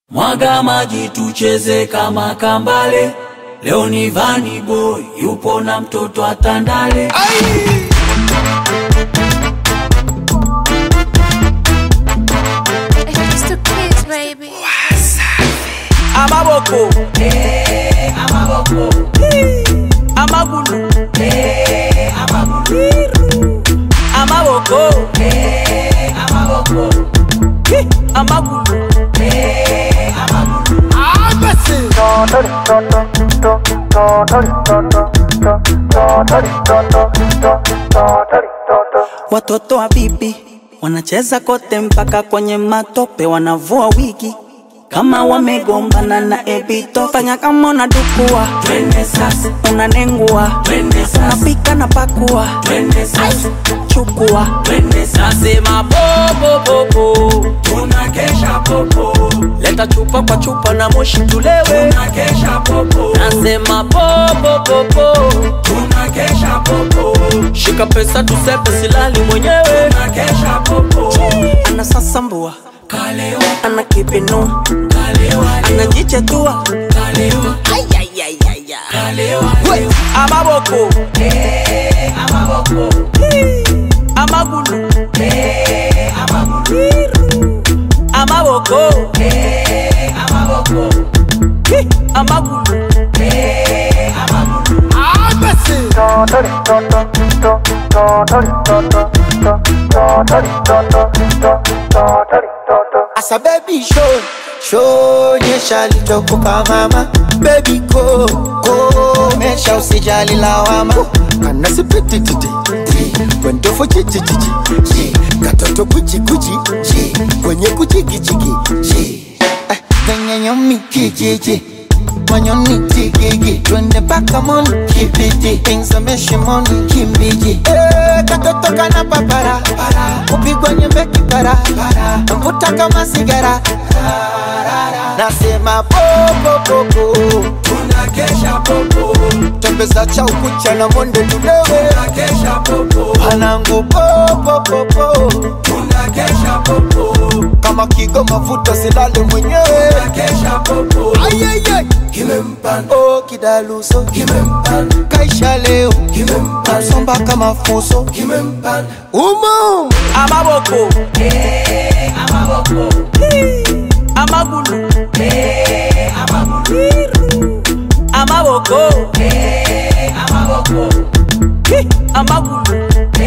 Mwaga maji tucheze kama kambale. Leo ni Vanny Boy yupo na mtoto atandale. It's the kids, baby. Amaboko, Amaboko, amagulu, amagulu, amaboko, amaboko, amagulu, Watoto wa bibi wanacheza kote mpaka kwenye matope, wanavua wigi kama wamegombana na ebito. Fanya kama unadukua, twende sasa, unanengua, twende sasa, unapika na pakua, twende sasa, chukua, twende sasa. nasema popo popo, Tunakesha popo, leta chupa kwa chupa na moshi tulewe. tunakesha popo, Nasema popo popo, tunakesha popo, shika pesa tusepe silali mwenyewe. tunakesha popo. anasasambua, Kalewa, ana kipinua, kalewa, anajichetua, kalewa, kalewa, Amaboko, amaboko, amagulu, amagulu, amaboko, amaboko, amagulu. Asa baby show nyesha litokoka mama. Baby go mesha usijali lawama. Kana sipiti titi kwendo fo chichi katoto kuchi kwenye kuchiki kwenye nyomi kijiji manyoni tigigi twende paka moni kipiti ingsameshi moni kimbiji katoto kana papara kupigwa nyembe kipara mvuta kama sigara nasema popo tunakesha popo, tembeza cha ukucha na monde tulewe tunakesha popo, panangu popo tunakesha popo, kama kigo mafuta silale mwenyewe tunakesha popo. ayayay Kimempanda, oh kidaluso kimempanda, kaisha leo kimempanda, somba kama fuso kimempanda. umo Amaboko, Amaboko, amagulu, amagulu, amaboko, amaboko, amagulu.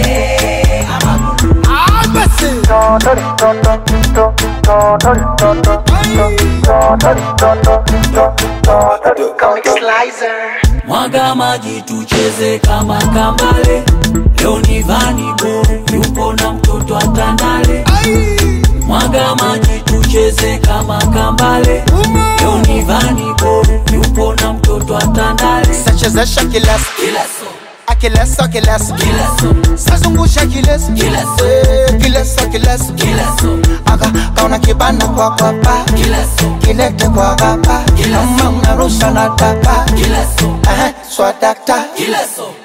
Mwaga maji tucheze kama kambale. Leo ni Vanny Boy yupo na mtoto atandale. Mwaga maji tucheze kama kambale. Leo ni Vanny Boy yupo na mtoto atandale. sachezesha kileso Kileso, akileso kileso, sazungusha kileso Kileso. kileso kileso, aka kauna kibana kwa pa kileso, kilete kwa gapa Kileso. kama unarusha na tapa kileso, swadakta kileso.